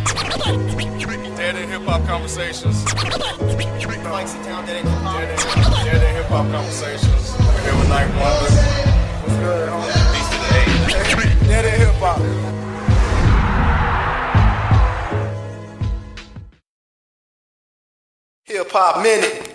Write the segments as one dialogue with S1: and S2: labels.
S1: Dead in Hip Hop Conversations.
S2: Mike's in town, Dead in Hip Hop.
S1: Dead in Hip Hop Conversations. We're here with Night Wonder.
S3: What's good, homie?
S1: Peace to the A.
S3: Dead in Hip Hop. Hip Hop Minute.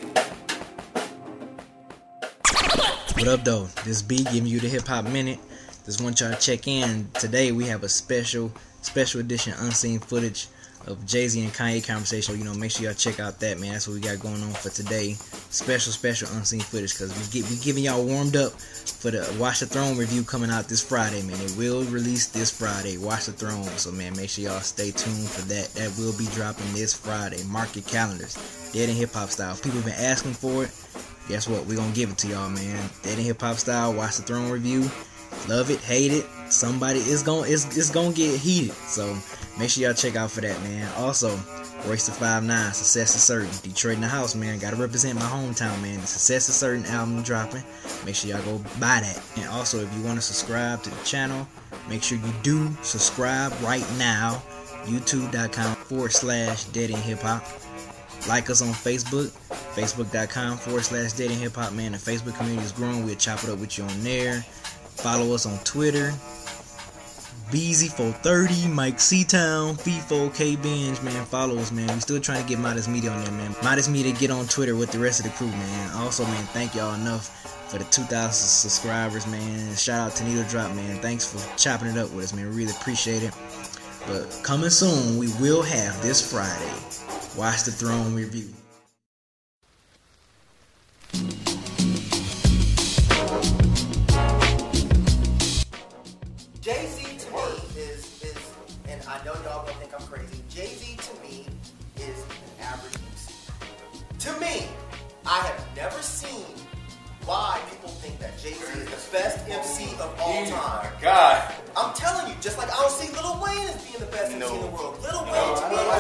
S4: What up, though? This B giving you the Hip Hop Minute. Just want y'all to check in. Today we have a special edition unseen footage of Jay-Z and Kanye conversation. You know, make sure y'all check out that, man. That's what we got going on for today. Special unseen footage, because we giving y'all warmed up for the Watch the Throne review coming out this Friday, man. It will release this Friday, Watch the Throne. So, man, make sure y'all stay tuned for that. That will be dropping this Friday. Mark your calendars. Dead in Hip Hop style. People have been asking for it. Guess what? We're gonna give it to y'all, man. Dead in Hip Hop style, Watch the Throne review. Love it, hate it. Somebody is gonna get heated. So make sure y'all check out for that, man. Also, Royce the 5'9", Success is Certain. Detroit in the house, man. Gotta represent my hometown, man. The Success is Certain album dropping. Make sure y'all go buy that. And also, if you want to subscribe to the channel, make sure you do subscribe right now. YouTube.com/Dead in Hip Hop. Like us on Facebook, Facebook.com/Dead in Hip Hop, man. The Facebook community is growing. We'll chop it up with you on there. Follow us on Twitter. BZ430, Mike C-Town, Fee4K-Binge, man. Follow us, man. We still trying to get Modest Media on there, man. Modest Media get on Twitter with the rest of the crew, man. Also, man, thank y'all enough for the 2,000 subscribers, man. Shout out to Needle Drop, man. Thanks for chopping it up with us, man. Really appreciate it. But coming soon, we will have this Friday Watch the Throne review.
S2: Jay-Z to me is, and I know y'all gonna think I'm crazy, Jay-Z to me is an average MC. To me, I have never seen why people think that Jay-Z is the best MC of all time.
S1: Oh my God.
S2: I'm telling you, just like I don't see Lil Wayne as being the best MC in the world. Lil Wayne to me is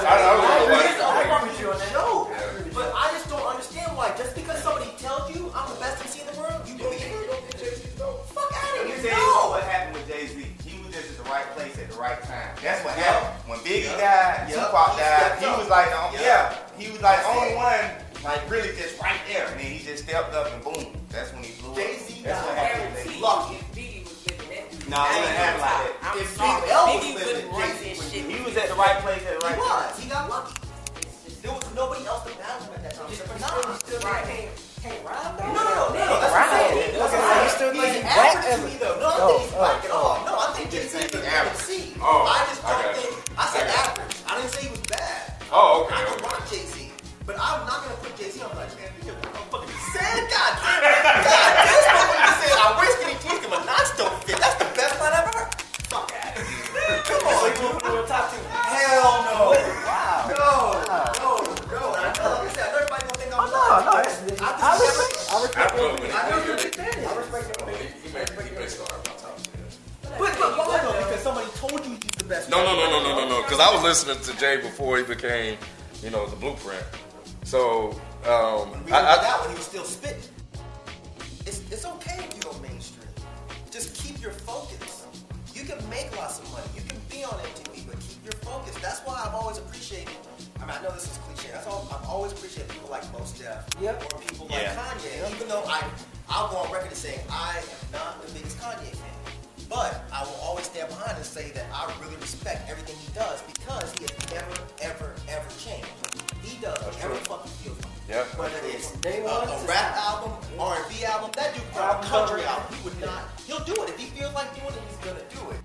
S2: no, but I just don't understand why. Just because somebody tells you I'm the best MC in the world, you believe it? Fuck out of here.
S5: No. What happened with Jay-Z? He was just at the right place at the right time. That's what happened. When Biggie died, Tupac died, he was like, he was like the only one, like really just right there. And then he just stepped up and boom. That's when he blew up.
S2: Jay-Z
S5: That's what happened with Jay-Z.
S2: lucky.
S5: No, it didn't happen like that.
S2: If Big L was living, Jay-Z would
S5: He was at the right place at the right time.
S2: He got lucky. There was nobody else to battle him at that time. Except for Nas. Hey, Ryan, though? No. That's what I'm saying.
S3: You still think he's
S2: average to me, though. No, I don't think he's black at all. No, I think Jay-Z is an MC.
S1: Oh,
S2: I just don't
S1: okay.
S2: think. I said average. I didn't say he was bad.
S1: Oh, okay.
S2: I can rock Jay-Z. But I'm not going to put Jay-Z on like, man, you're fucking sad. God damn it. God, this motherfucker said, I wish that he tweaked him, but not still fit. That's the best line I've ever heard. Fuck out of here. Come on. So you want to put him top two? Hell no. Wow. No. And I know, like I said, I know everybody gonna think I'm lying.
S3: No.
S2: I respect your opinion. I know you're a big fan. I respect your opinion.
S1: He may start about top 10.
S2: But why though? Because somebody told you he's the best.
S1: No. Because I was listening to Jay before he became, the Blueprint. So,
S2: that when he was still spitting. It's okay if you go mainstream. Just keep your focus. You can make lots of money. You can be on MTV, but keep your focus. That's why I've always appreciated. I know this is cliche. I've always appreciated people like Mos Def or people like Kanye. Even though I'll go on record and say I am not the biggest Kanye fan, but I will always stand behind and say that I really respect everything he does because he has never, ever changed. He does whatever the fuck he feels like.
S1: Yeah.
S2: Whether it's a rap album, R&B album, that dude a country album, he would not. He'll do it if he feels like doing it. He's gonna do it.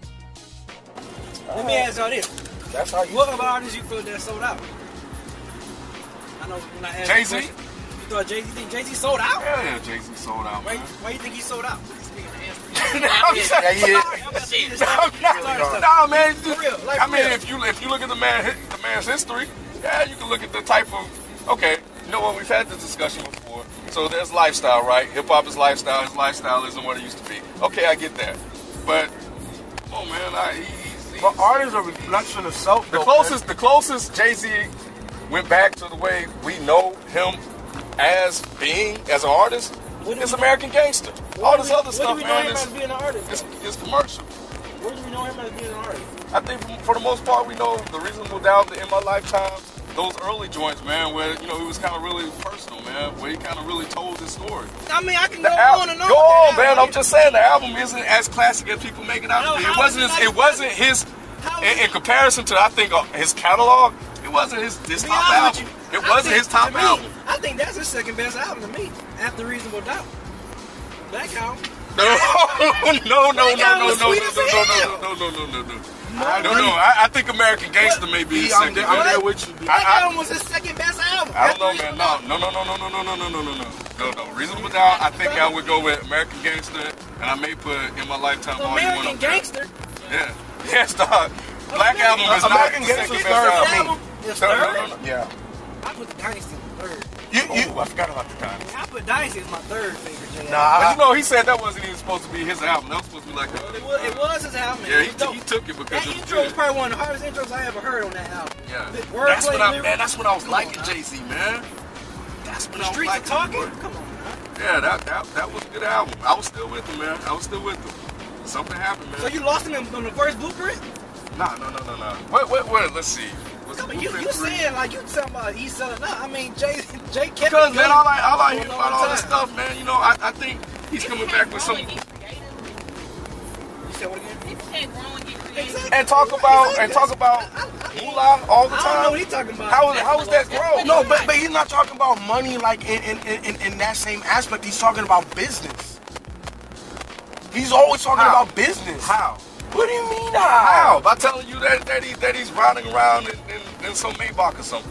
S6: Let me ask y'all this.
S3: That's how you.
S6: What about artists you feel that sold out? I know when I asked
S1: Jay-Z?
S6: you thought Jay-Z, think Jay-Z sold out?
S1: Yeah, Jay-Z sold out.
S6: Why you think he sold out?
S1: No, man.
S6: For real,
S1: I mean, if you look at the man's history, you can look at the type of. Okay, you know what? We've had this discussion before. So there's lifestyle, right? Hip hop is lifestyle. His lifestyle isn't what it used to be. Okay, I get that. But
S3: But art is a reflection of self.
S1: The closest Jay-Z went back to the way we know him as an artist is American Gangster. All this other stuff, man, is commercial.
S6: Where do we know him as being an artist?
S1: I think for the most part, we know the Reasonable Doubt, the In My Lifetime, those early joints, man, where, you know, it was kind of really personal, man, where he kind of really told his story.
S6: I mean, I can
S1: The
S6: go on and on.
S1: Go
S6: with
S1: on,
S6: that
S1: man.
S6: album.
S1: I'm just saying the album isn't as classic as people make it out to be. It wasn't his. In comparison to, I think, his catalog, it wasn't his top album. It wasn't his top album.
S6: I think that's his second best album to me, after Reasonable Doubt. Black Album.
S1: No. I think American Gangster may be his second.
S3: I'm there with you.
S6: Black Album was his second best album.
S1: I don't know, man. No. Reasonable Doubt, I think I would go with American Gangster, and I may put In My Lifetime Volume 1
S6: American
S1: up there.
S6: Gangster.
S1: Yeah. Yes, dog. Black Album is not
S3: American
S1: the
S3: Gangster's
S1: second best
S3: third for
S1: album.
S3: me.
S6: Album is third.
S3: Yeah.
S6: I put Dynasty in third.
S1: I forgot about the time.
S6: I put Dynasty as my third favorite J.
S3: Nah,
S1: But you know, he said that wasn't even supposed to be his album. That was supposed to be like
S6: It was his album.
S1: yeah,
S6: It was dope.
S1: he took it because
S6: That
S1: it was
S6: intro was
S1: good.
S6: probably one of the hardest intros I ever heard on that album.
S1: Yeah.
S6: The
S1: That's
S6: wordplay,
S1: when
S6: lyrics,
S1: that's when I was liking Jay-Z, man. That's when
S6: the
S1: I was
S6: streets are
S1: liking
S6: talking.
S1: him.
S6: Come on, man.
S1: Yeah, that was a good album. I was still with him, man. I was still with him. Something happened, man.
S6: So you lost him on the first Blueprint?
S1: No. Wait, let's see. Was
S6: I
S1: it
S6: mean, you
S1: Blueprint 3?
S6: saying like you talking about he's selling out. I mean, Jay kept
S1: Because, man, I like
S6: for a
S1: hearing
S6: long
S1: about all this
S6: time.
S1: stuff, man. You know, I think he's coming back with some...
S6: You said what again?
S7: People can't grow and get creative.
S6: Exactly.
S1: And talk about moolah all the
S6: I don't know
S1: time.
S6: what he's talking about.
S1: How is that grow?
S3: No, but he's not talking about money like in that same aspect. He's talking about business. He's always talking
S1: How?
S3: about business.
S1: How?
S3: What do you mean
S1: How? By telling you that he's riding around in some Maybach or something.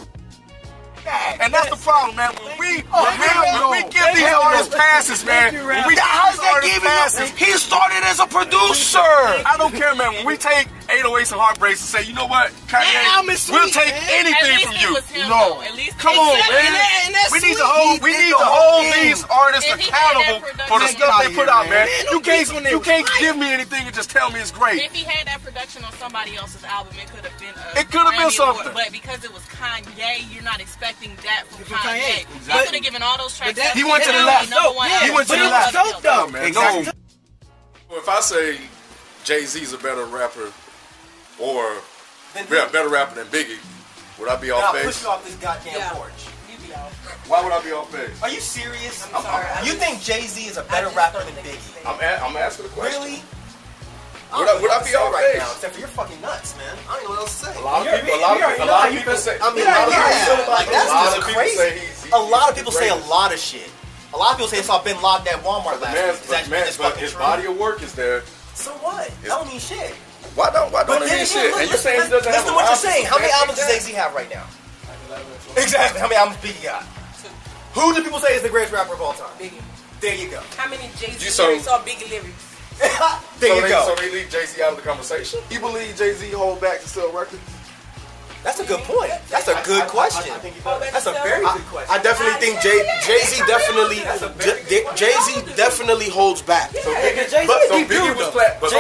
S1: And that's the problem, man. When we give these artists passes, man. When we
S3: How's that giving
S1: passes,
S3: him? He started as a producer.
S1: I don't care, man. When we take 808s and Heartbreaks and say, you know what,
S6: album
S1: Kanye,
S6: is
S1: we'll
S6: sweet,
S1: take
S6: man.
S1: anything
S7: At least
S1: from
S7: it
S1: you.
S7: was him,
S3: No.
S7: though. At least
S1: Come on,
S6: Exactly.
S1: man.
S6: And that's
S1: We need to
S6: sweet.
S1: hold these artists
S7: If he had
S1: accountable
S7: that
S1: for the
S7: production-
S1: stuff they put out, man.
S6: Man,
S1: You
S6: no beats when they
S1: can't
S6: was fighting.
S1: give me anything and just tell me it's great.
S7: If he had that production on somebody else's album, it could have been
S1: It could have been
S7: Grammy award.
S1: something.
S7: But because it was Kanye, you're not expecting that from
S6: From
S7: Kanye.
S6: Kanye.
S7: He
S6: But-
S7: could have given all those tracks.
S6: that-
S1: He went to the
S6: that
S1: left.
S6: was dope. Yeah,
S1: He went to
S6: but
S1: the
S6: it
S1: left.
S6: was dope, though.
S1: Man,
S3: Exactly.
S1: no. If I say Jay-Z's a better rapper or better rapper than Biggie, would I be
S2: Now
S1: off
S2: push
S1: base?
S2: you off this goddamn
S7: Yeah.
S2: porch.
S7: You be out.
S1: Why would I be off base?
S2: Are you serious?
S7: I'm sorry.
S2: You think Jay-Z is a better rapper than Biggie?
S1: I'm asking the question.
S2: Really?
S1: Would I be off
S2: right
S1: base?
S2: now? Except for you're fucking nuts, man. I don't even know what else to say.
S1: A lot of people say.
S2: I mean, like that's just crazy.
S1: He's
S2: A lot of people
S1: the
S2: say a
S1: greatest.
S2: lot of shit. A lot of people say it's all Bin Laden at Walmart last week. Is that
S1: But
S2: just fucking
S1: his
S2: true?
S1: body of work is there.
S2: So what? That don't mean shit.
S1: Why don't
S2: But
S1: it
S2: then
S1: mean
S2: again,
S1: shit?
S2: look,
S1: And you're saying he doesn't
S2: listen
S1: have
S2: to
S1: a
S2: what you're
S1: roster
S2: saying. How many
S1: to
S2: albums does
S1: back
S2: Jay-Z have right now? Exactly. How many albums Biggie got? Who do people say is the greatest rapper of all time?
S8: Biggie.
S2: There you go.
S8: How many Jay-Z
S1: So-
S8: lyrics or Biggie lyrics?
S2: There you go.
S1: So they leave Jay-Z out of the conversation?
S3: You believe Jay-Z hold back to sell records?
S2: That's a good point. That's a good question. That's a very good question.
S3: I definitely think Jay-Z definitely Jay-Z definitely holds back.
S1: So Biggie was flat. But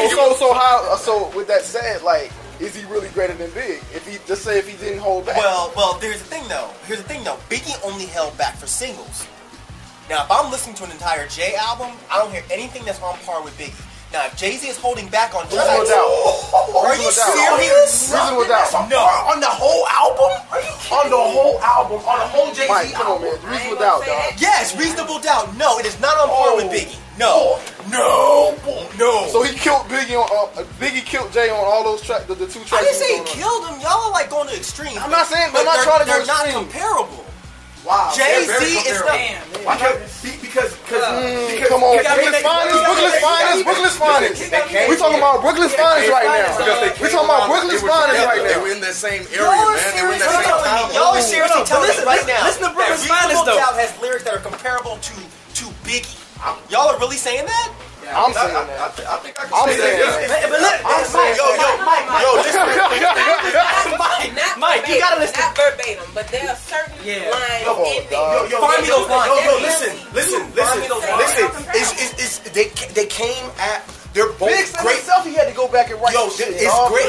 S3: So with that said, like, is he really greater than Big? If he didn't hold back.
S2: Well, here's the thing though. Biggie only held back for singles. Now, if I'm listening to an entire Jay album, I don't hear anything that's on par with Biggie. Now, if Jay-Z is holding back on tracks,
S3: Reasonable Doubt.
S2: are you
S3: Reasonable Doubt.
S2: serious?
S3: Reasonable Doubt.
S2: No, on the whole album? Are you kidding
S3: On the whole album, on the whole Jay-Z Mike, come on, album. man. Reasonable Doubt, dog.
S2: Yes, Reasonable Doubt. No, it is not on par with Biggie. No.
S3: So he killed Biggie on Biggie killed Jay on all those tracks, the two tracks.
S2: I didn't say he
S3: was on.
S2: killed him. Y'all are like going to extremes.
S3: I'm not saying-
S2: but
S3: I'm not trying to go
S2: they're not
S3: extreme.
S2: comparable.
S3: Wow.
S2: Jay-Z is not.
S3: Because come on, Brooklyn's finest. We talking about Brooklyn's finest right now. We talking about Brooklyn's finest right
S1: They
S3: now.
S1: were in that same area,
S2: Y'all are
S1: man. They were in that
S2: seriously
S1: same
S2: telling
S1: time.
S2: me. Y'all are seriously telling me right now.
S6: listen to Brooklyn's
S2: that
S6: Finest,
S2: Reasonable
S6: though.
S2: Doubt has lyrics that are comparable to Biggie. Y'all are really saying that?
S3: I'm saying that.
S1: I think I can
S3: I'm
S1: say
S3: saying
S1: that.
S3: that.
S6: But look,
S3: I'm saying
S8: Mike,
S6: you gotta listen.
S8: Not verbatim, but there are certain
S6: Yeah.
S8: lines
S3: Come on,
S8: in
S3: dog.
S8: there.
S2: Find me those lines.
S3: Listen. They came at. They're both
S9: Big said
S3: great.
S9: himself he had to go back and write
S3: Yo,
S9: shit.
S3: it's great.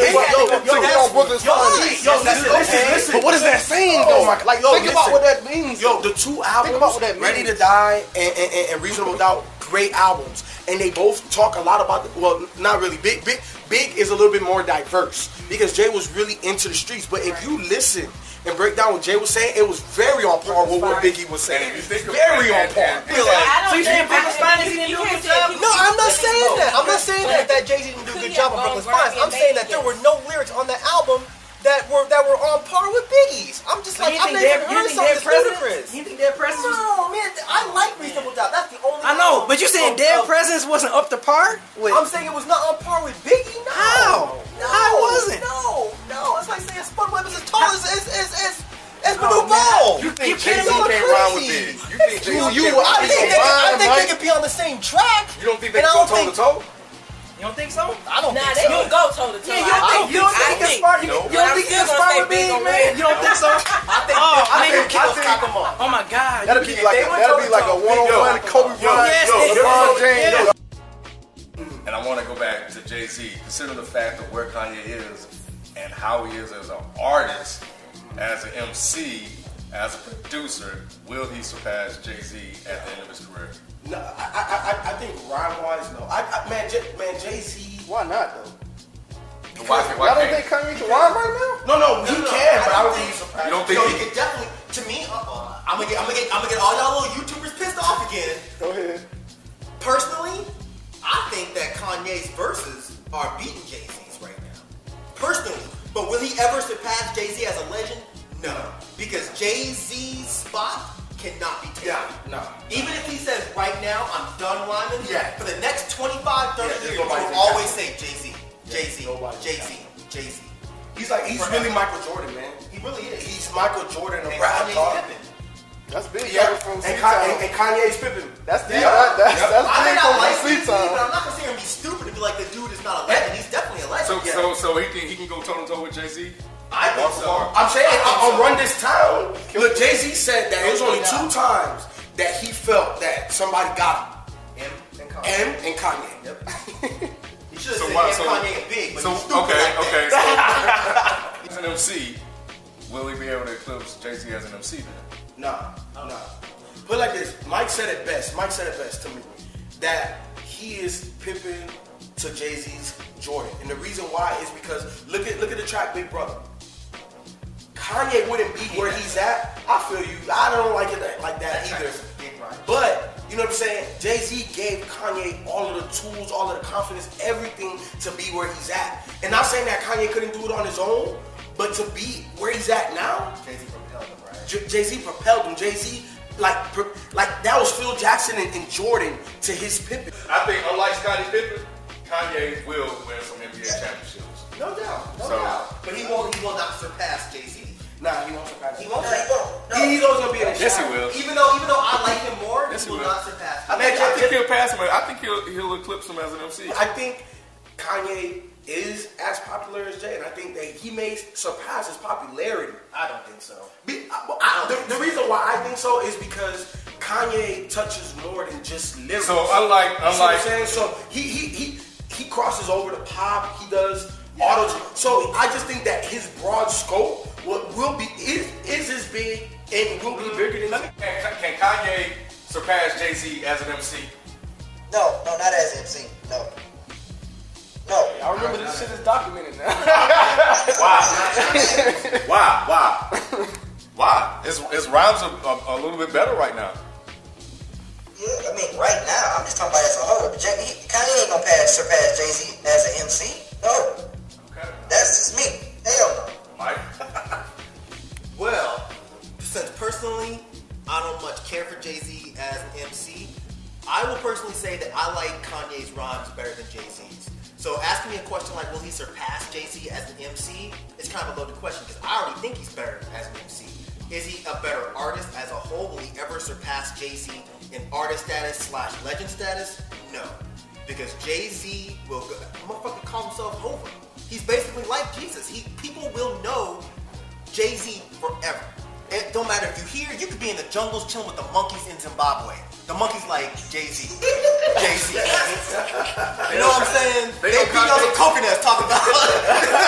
S2: Listen.
S3: But what is that saying though, Mike? Like, think about what that means.
S9: Yo, the two albums,
S3: about what that
S9: Ready
S3: means.
S9: to Die and Reasonable Doubt, great albums.
S3: and they both talk a lot about. Well, not really. Big is a little bit more diverse because Jay was really into the streets. But if you listen and break down what Jay was saying, it was very on par with what Biggie was saying. Very on par.
S6: So you saying Brooklyn's Finest didn't do a good job?
S2: No, I'm not saying that. I'm not saying that Jay-Z didn't do a good job on Brooklyn's Finest. I'm saying that there were no lyrics on the album that were on par with Biggie's. I'm just like, I've never heard something ludicrous.
S6: You think Dead Presidents?
S2: No, man, I like Reasonable Doubt. That's the only.
S6: I know, but you saying Dead Presidents wasn't up to par?
S2: I'm saying it was not on par with Biggie. No.
S6: How?
S2: No.
S6: How was it?
S2: No. It's like saying Spud Webb is as tall as Manu Ball.
S1: You think Jay-Z can't rhyme with Big? You think Jay-Z can't
S2: I think they could be on the same track.
S1: You don't think they can go toe to toe?
S6: You don't think so?
S2: I don't think
S8: they
S2: so.
S8: don't go toe to toe.
S6: You don't think it's smart? You don't think it's smart with Big, man? You don't think so?
S2: I think knock him off.
S6: Oh my God.
S3: That'd be like a one-on-one Kobe Bryant, LeBron James.
S1: And I want to go back to Jay-Z. Consider the fact of where Kanye is and how he is as an artist, as an MC, as a producer. Will he surpass Jay-Z at the end of his career?
S3: No, I think rhyme-wise, no. Man, Jay-Z. Why not though?
S1: Why
S3: y'all don't think Kanye can rhyme right now? No, he can, but I don't think he's surprised.
S1: You don't think
S2: he can definitely? To me, I'm gonna get all y'all little YouTubers pissed off again.
S3: Go ahead.
S2: Personally, I think that Kanye's verses are beating Jay-Z's right now. Personally, but will he ever surpass Jay-Z as a legend? No, because Jay-Z's spot cannot be taken.
S3: Yeah, no.
S2: Even if he says right now, I'm done rhyming, for the next 25, 30 years, he will always say Jay-Z.
S3: He's really Michael Jordan, man.
S2: He really is.
S3: He's Michael Jordan of
S2: And
S3: rap.
S2: Kanye's Pippen.
S3: That's big. And Kanye's Pippen. That's big. That's
S2: I
S3: big
S2: mean, I
S3: on
S2: like
S3: Sleep
S2: Jay-Z,
S3: Time.
S2: but I'm not gonna sit here and be stupid and be like, the dude is not a legend. He's definitely a legend.
S1: So he can go toe to toe with Jay-Z?
S2: I think so.
S3: I'm saying on Run This Town, look, Jay-Z said that it was only 2 times that he felt that somebody got him. M and Kanye.
S2: Yep. He should have said Kanye and Big, but he's stupid
S1: okay.
S2: that.
S1: So, as an MC, will he be able to eclipse Jay-Z as an MC then?
S3: Nah. Put it like this, Mike said it best to me, that he is Pippen to Jay-Z's Jordan. And the reason why is because, look at the track Big Brother. Kanye wouldn't be where he's at. I feel you. I don't like it like that either. But, you know what I'm saying? Jay-Z gave Kanye all of the tools, all of the confidence, everything to be where he's at. And not saying that Kanye couldn't do it on his own, but to be where he's at now,
S2: Jay-Z propelled him, right?
S3: Jay-Z propelled him. Jay-Z, like that was Phil Jackson and Jordan to his Pippen.
S1: I think, unlike Scottie Pippen, Kanye will win some NBA championships.
S2: No doubt. But he will not surpass Jay-Z.
S3: Nah, he won't surpass.
S2: He won't.
S3: He's always gonna be in the
S1: Yes, he
S3: shot.
S1: will.
S2: Even though I like him more,
S1: Yes,
S2: he will
S1: he will.
S2: not surpass him.
S1: I think he'll pass him. I think he'll eclipse him as an MC.
S3: I think Kanye is as popular as Jay, and I think that he may surpass his popularity.
S2: I don't think so.
S3: The reason why I think so is because Kanye touches more than just lyrics.
S1: So unlike
S3: You see what I'm saying? So he crosses over to pop. He does auto. So I just think that his broad scope is as big and will be bigger than.
S1: Can Kanye surpass Jay-Z as an MC?
S9: No, not as MC. No.
S3: I remember this shit is documented now.
S1: Why? His rhymes are a little bit better right now.
S9: Yeah, I mean, right now, I'm just talking about as a whole. Kanye ain't gonna surpass Jay-Z as an MC. No.
S1: Okay.
S9: That's just me. Hell no.
S1: Mike?
S2: Well, since personally I don't much care for Jay-Z as an MC, I will personally say that I like Kanye's rhymes better than Jay-Z's. So asking me a question like, will he surpass Jay-Z as an MC? It's kind of a loaded question because I already think he's better as an MC. Is he a better artist as a whole? Will he ever surpass Jay-Z in artist status / legend status? No. Because Jay-Z will motherfucker call himself Hova. He's basically like Jesus. People will know Jay-Z forever. It don't matter if you hear, you could be in the jungles chilling with the monkeys in Zimbabwe. The monkeys like Jay-Z. Jay-Z. You know what I'm saying? They beat on some coconuts talking about